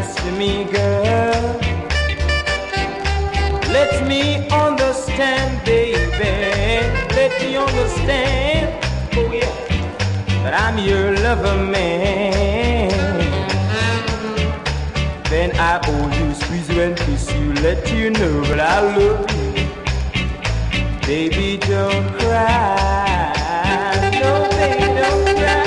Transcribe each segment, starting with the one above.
nice to me, girl. Let me understand, baby. Let me understand, oh yeah, that I'm your lover, man. Then I hold you, squeeze you and kiss you, let you know that I love you. Baby, don't cry. No, baby, don't cry.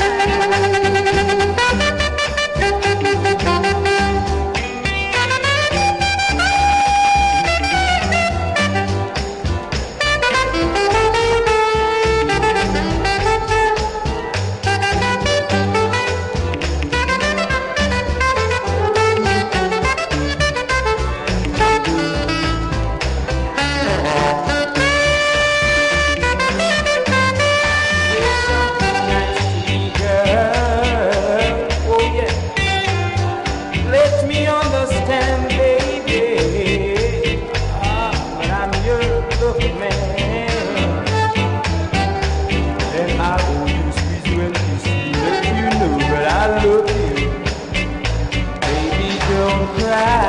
Cry.